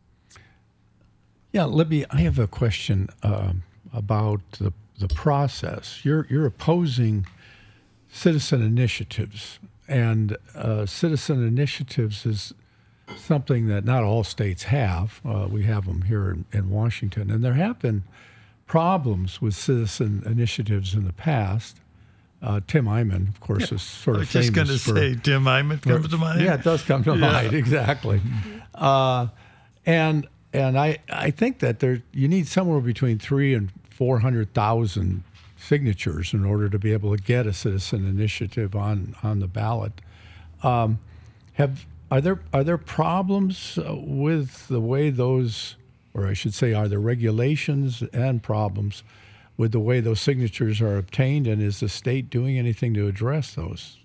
Yeah, Libby, I have a question about the process. You're opposing citizen initiatives, citizen initiatives is something that not all states have. We have them here in Washington, and there have been problems with citizen initiatives in the past. Tim Eyman, of course, is sort of I was just going to say, Tim Eyman comes to mind. Yeah, it does come to mind, exactly. And I think that you need somewhere between 300,000 and 400,000 signatures in order to be able to get a citizen initiative on the ballot. Are there problems with the way those, or I should say, are there regulations and problems with the way those signatures are obtained, and is the state doing anything to address those?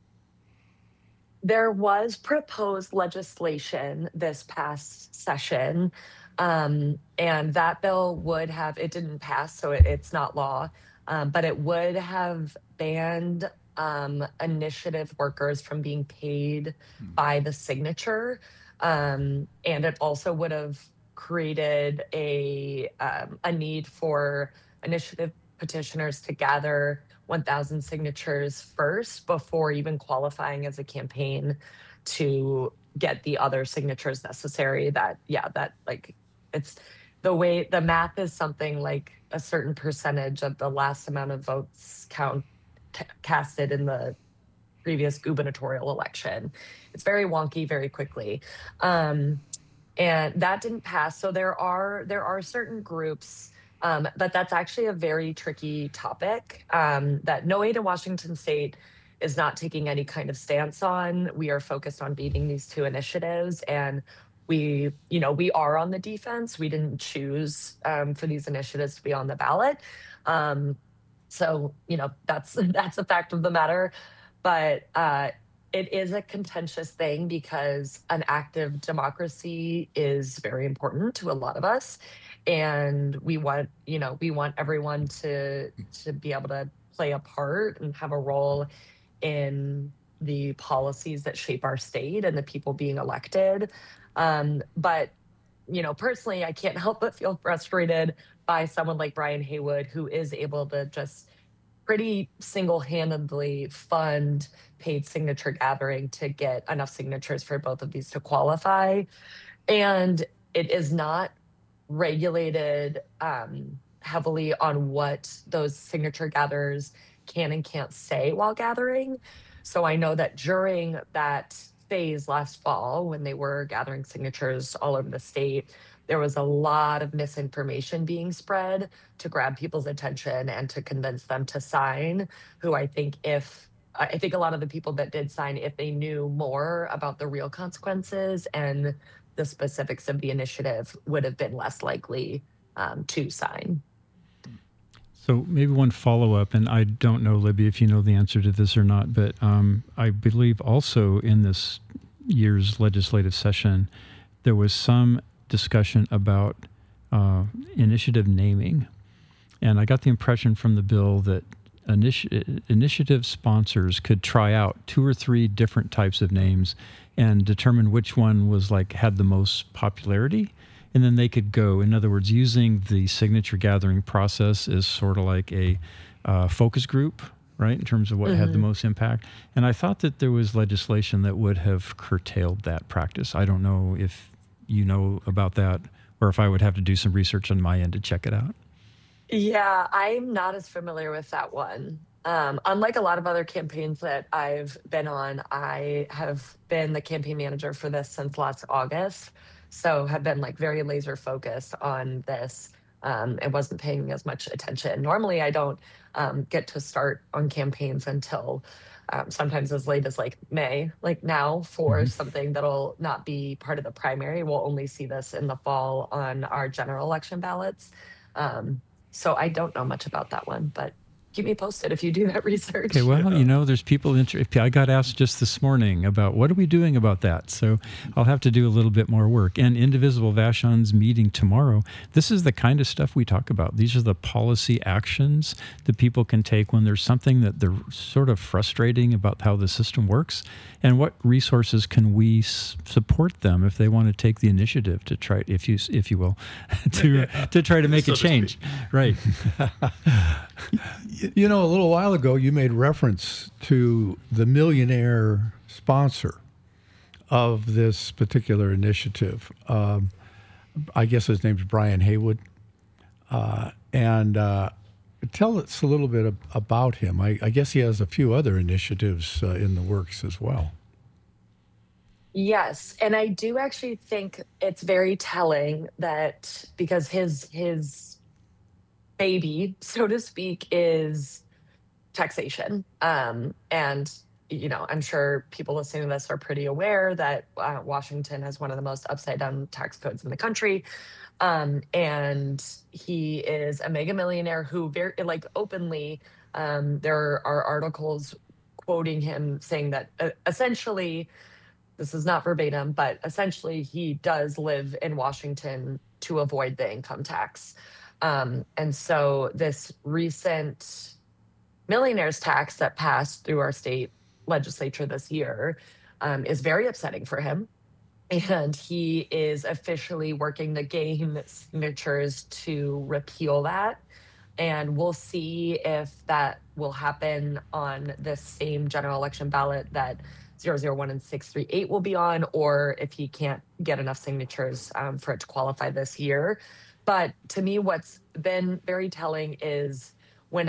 There was proposed legislation this past session, and that bill would have, it didn't pass, so it's not law, but it would have banned initiative workers from being paid by the signature. And it also would have created a need for initiative petitioners to gather 1,000 signatures first before even qualifying as a campaign to get the other signatures necessary. It's the way the math is something like a certain percentage of the last amount of votes casted in the previous gubernatorial election. It's very wonky very quickly. And that didn't pass. So there are certain groups, but that's actually a very tricky topic that No Aid in Washington State is not taking any kind of stance on. We are focused on beating these two initiatives, and we are on the defense. We didn't choose for these initiatives to be on the ballot. So, that's a fact of the matter. But it is a contentious thing because an active democracy is very important to a lot of us. And we want everyone to be able to play a part and have a role in the policies that shape our state and the people being elected. But, personally, I can't help but feel frustrated by someone like Brian Haywood, who is able to just pretty single-handedly fund paid signature gathering to get enough signatures for both of these to qualify. And it is not regulated heavily on what those signature gatherers can and can't say while gathering. So I know that during that phase last fall, when they were gathering signatures all over the state, there was a lot of misinformation being spread to grab people's attention and to convince them to sign, who I think a lot of the people that did sign, if they knew more about the real consequences and the specifics of the initiative, would have been less likely to sign. So maybe one follow-up, and I don't know, Libby, if you know the answer to this or not, but I believe also in this year's legislative session, there was some discussion about initiative naming. And I got the impression from the bill that initiative sponsors could try out 2 or 3 different types of names and determine which one was had the most popularity. And then they could go, in other words, using the signature gathering process as sort of like a focus group, right, in terms of what had the most impact. And I thought that there was legislation that would have curtailed that practice. I don't know if you know about that, or if I would have to do some research on my end to check it out. Yeah, I'm not as familiar with that one. Unlike a lot of other campaigns that I've been on, I have been the campaign manager for this since last August. So have been very laser focused on this and wasn't paying as much attention. Normally, I don't get to start on campaigns until sometimes as late as May, now for something that'll not be part of the primary. We'll only see this in the fall on our general election ballots. So I don't know much about that one, but keep me posted if you do that research. Okay, well, there's people interested. I got asked just this morning about what are we doing about that. So I'll have to do a little bit more work. And Indivisible Vashon's meeting tomorrow, this is the kind of stuff we talk about. These are the policy actions that people can take when there's something that they're sort of frustrating about how the system works. And what resources can we support them if they want to take the initiative to try, if you will, to try to make a change. Right. You know, a little while ago, you made reference to the millionaire sponsor of this particular initiative. I guess his name's Brian Haywood. And tell us a little bit about him. I guess he has a few other initiatives in the works as well. Yes, and I do actually think it's very telling that because his baby, so to speak, is taxation. And I'm sure people listening to this are pretty aware that Washington has one of the most upside down tax codes in the country. And he is a mega millionaire who very openly, there are articles quoting him saying that essentially, this is not verbatim, but essentially he does live in Washington to avoid the income tax. And so this recent millionaire's tax that passed through our state legislature this year is very upsetting for him. And he is officially working to gain signatures to repeal that. And we'll see if that will happen on the same general election ballot that 001 and 638 will be on, or if he can't get enough signatures for it to qualify this year. But to me, what's been very telling is when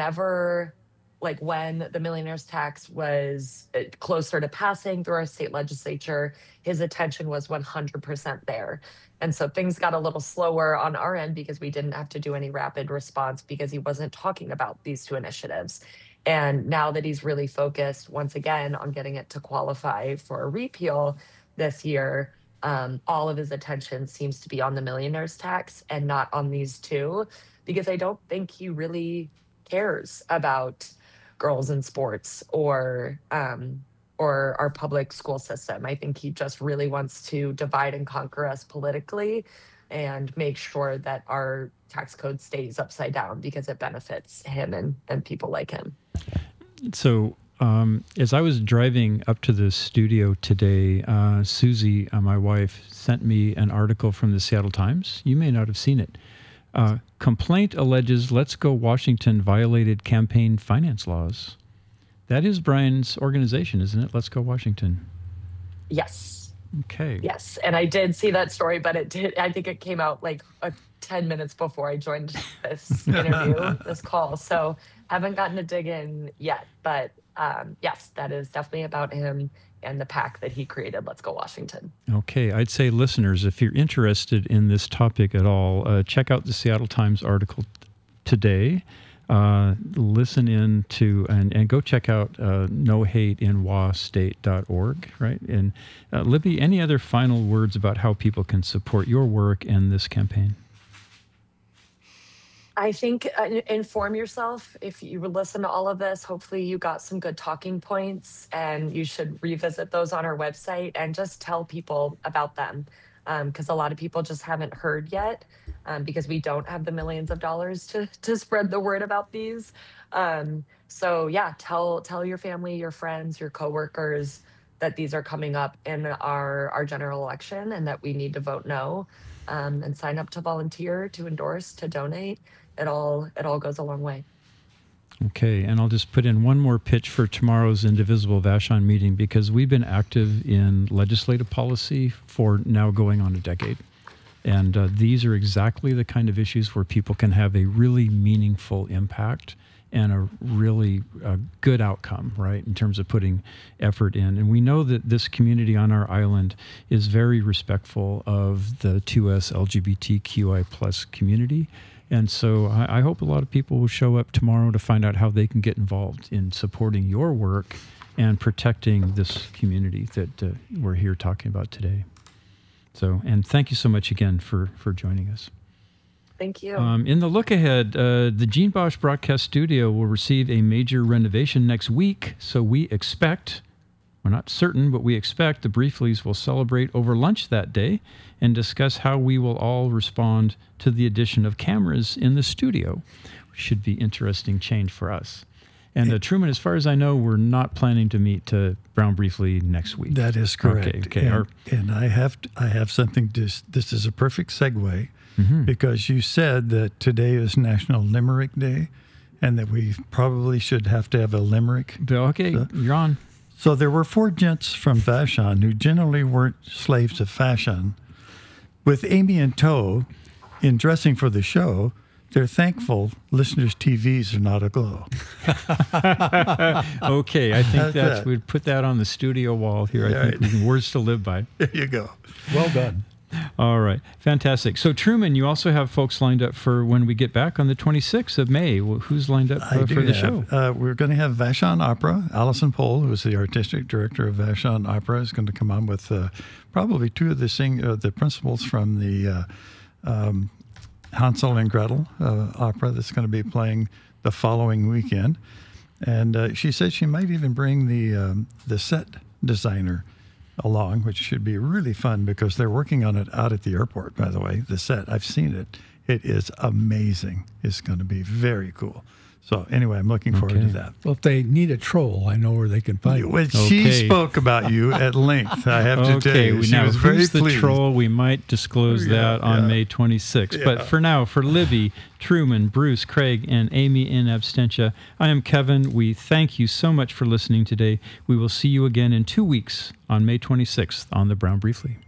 the millionaire's tax was closer to passing through our state legislature, his attention was 100% there. And so things got a little slower on our end because we didn't have to do any rapid response because he wasn't talking about these two initiatives. And now that he's really focused once again on getting it to qualify for a repeal this year, all of his attention seems to be on the millionaire's tax and not on these two, because I don't think he really cares about girls in sports or our public school system. I think he just really wants to divide and conquer us politically and make sure that our tax code stays upside down because it benefits him and people like him. So as I was driving up to the studio today, Susie, my wife, sent me an article from the Seattle Times. You may not have seen it. Complaint alleges Let's Go Washington violated campaign finance laws. That is Brian's organization, isn't it? Let's Go Washington. Yes. Okay. Yes. And I did see that story, but I think it came out 10 minutes before I joined this interview, this call. So haven't gotten to dig in yet. But yes, that is definitely about him and the PAC that he created, Let's Go Washington. Okay. I'd say, listeners, if you're interested in this topic at all, check out the Seattle Times article today. Listen in to and go check out nohateinwastate.org, right? And Libby, any other final words about how people can support your work and this campaign? I think inform yourself. If you listen to all of this, hopefully you got some good talking points, and you should revisit those on our website and just tell people about them. Because a lot of people just haven't heard yet because we don't have the millions of dollars to spread the word about these. So yeah, tell your family, your friends, your coworkers that these are coming up in our general election and that we need to vote no, and sign up to volunteer, to endorse, to donate. It all goes a long way. Okay, and I'll just put in one more pitch for tomorrow's Indivisible Vashon meeting, because we've been active in legislative policy for now going on a decade. And these are exactly the kind of issues where people can have a really meaningful impact and a really good outcome, right, in terms of putting effort in. And we know that this community on our island is very respectful of the 2S LGBTQI plus community. And so I hope a lot of people will show up tomorrow to find out how they can get involved in supporting your work and protecting this community that we're here talking about today. So, and thank you so much again for joining us. Thank you. In the look ahead, the Gene Bosch Broadcast Studio will receive a major renovation next week. So we expect, we're not certain, but we expect the Briefleys will celebrate over lunch that day and discuss how we will all respond to the addition of cameras in the studio, which should be interesting change for us. And Truman, as far as I know, we're not planning to meet Brown Briefly next week. That is correct. Okay. And I have something. This is a perfect segue, because you said that today is National Limerick Day, and that we probably should have to have a limerick. Okay, you're on. So there were 4 gents from Vashon who generally weren't slaves of fashion. With Amy in tow, in dressing for the show, they're thankful listeners' TVs are not aglow. Okay, I think that? we'd put that on the studio wall here. I think words to live by. There you go. Well done. All right, fantastic. So Truman, you also have folks lined up for when we get back on the 26th of May. Well, who's lined up for the show? We're going to have Vashon Opera. Allison Pohl, who is the artistic director of Vashon Opera, is going to come on with probably 2 of the principals from the Hansel and Gretel opera that's going to be playing the following weekend. And she said she might even bring the set designer along, which should be really fun because they're working on it out at the airport, by the way, the set. I've seen it. It is amazing. It's going to be very cool. So anyway, I'm looking forward to that. Well, if they need a troll, I know where they can find you. Well, she spoke about you at length, I have to tell you. She now was very who's the pleased. troll? We might disclose that on May 26th. But for now, for Libby, Truman, Bruce, Craig, and Amy in absentia, I am Kevin. We thank you so much for listening today. We will see you again in 2 weeks on May 26th on The Brown Briefly.